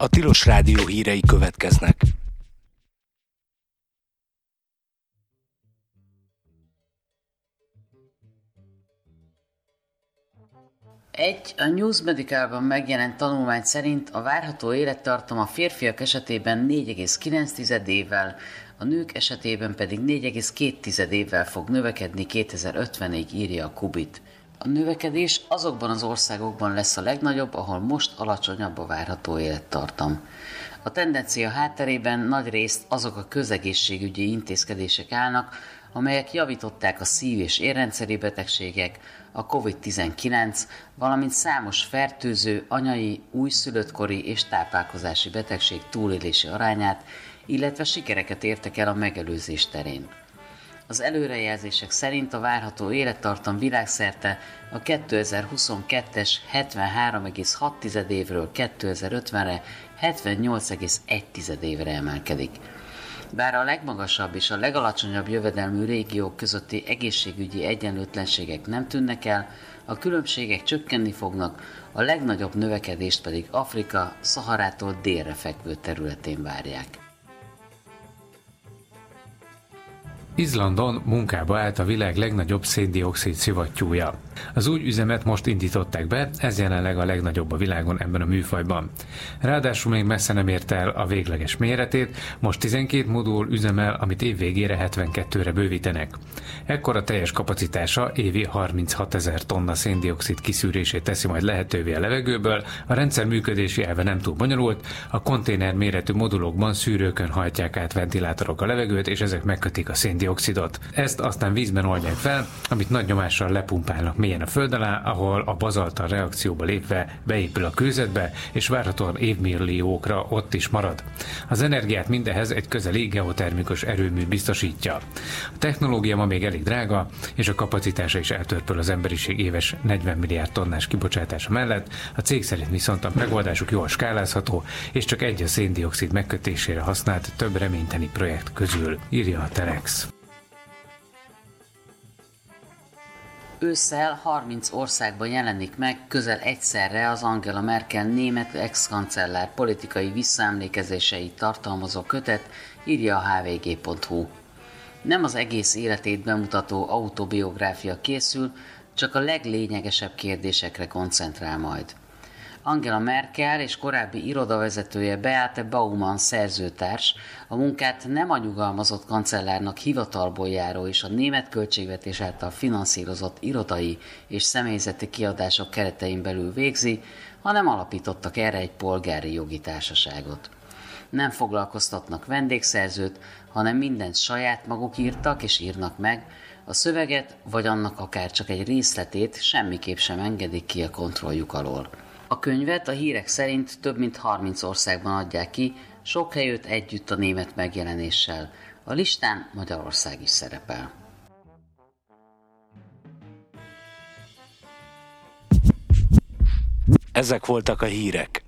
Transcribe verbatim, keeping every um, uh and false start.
A Tilos Rádió hírei következnek. Egy a News Medicalban megjelent tanulmány szerint a várható élettartam a férfiak esetében négy egész kilenc évvel, a nők esetében pedig négy egész két évvel fog növekedni kétezer-ötvenig, írja a Kubit. A növekedés azokban az országokban lesz a legnagyobb, ahol most alacsonyabb a várható élettartam. A tendencia hátterében nagyrészt azok a közegészségügyi intézkedések állnak, amelyek javították a szív- és érrendszeri betegségek, a kovid tizenkilenc, valamint számos fertőző, anyai, újszülöttkori és táplálkozási betegség túlélési arányát, illetve sikereket értek el a megelőzés terén. Az előrejelzések szerint a várható élettartam világszerte a kétezer-huszonkettes hetvenhárom egész hat évről kétezer-ötvenre hetvennyolc egész egy évre emelkedik. Bár a legmagasabb és a legalacsonyabb jövedelmű régiók közötti egészségügyi egyenlőtlenségek nem tűnnek el, a különbségek csökkenni fognak, a legnagyobb növekedést pedig Afrika Szaharától délre fekvő területén várják. Izlandon munkába állt a világ legnagyobb szén-dioxid szivattyúja. Az új üzemet most indították be, ez jelenleg a legnagyobb a világon ebben a műfajban. Ráadásul még messze nem érte el a végleges méretét, most tizenkét modul üzemel, amit év végére hetvenkettőre bővítenek. Ekkor a teljes kapacitása évi harminchatezer tonna szén-dioxid kiszűrését teszi majd lehetővé a levegőből, a rendszer működési elve nem túl bonyolult, a konténer méretű modulokban szűrőkön hajtják át ventilátorok a levegőt, és ezek megkötik a szén-dioxidot. Ezt aztán vízben oldják fel, amit nagy nyomással lepumpálnak mélyen a föld alá, ahol a bazalttal reakcióba lépve beépül a kőzetbe, és várhatóan évmilliókra ott is marad. Az energiát mindehez egy közeli geotermikus erőmű biztosítja. A technológia ma még elég drága, és a kapacitása is eltörpöl az emberiség éves negyven milliárd tonnás kibocsátása mellett, a cég szerint viszont a megoldásuk jól skálázható, és csak egy a szén-dioxid megkötésére használt több reményteli projekt közül, írja a Telex. Ősszel harminc országban jelenik meg közel egyszerre az Angela Merkel német ex-kancellár politikai visszaemlékezéseit tartalmazó kötet, írja a há vé gé pont hú. Nem az egész életét bemutató autobiográfia készül, csak a leglényegesebb kérdésekre koncentrál majd. Angela Merkel és korábbi irodavezetője Beate Baumann szerzőtárs a munkát nem a nyugalmazott kancellárnak hivatalból járó és a német költségvetés által finanszírozott irodai és személyzeti kiadások keretein belül végzi, hanem alapítottak erre egy polgári jogi társaságot. Nem foglalkoztatnak vendégszerzőt, hanem mindent saját maguk írtak és írnak meg, a szöveget vagy annak akár csak egy részletét semmiképp sem engedik ki a kontrolljuk alól. A könyvet a hírek szerint több mint harminc országban adják ki, sok helyütt együtt a német megjelenéssel. A listán Magyarország is szerepel. Ezek voltak a hírek.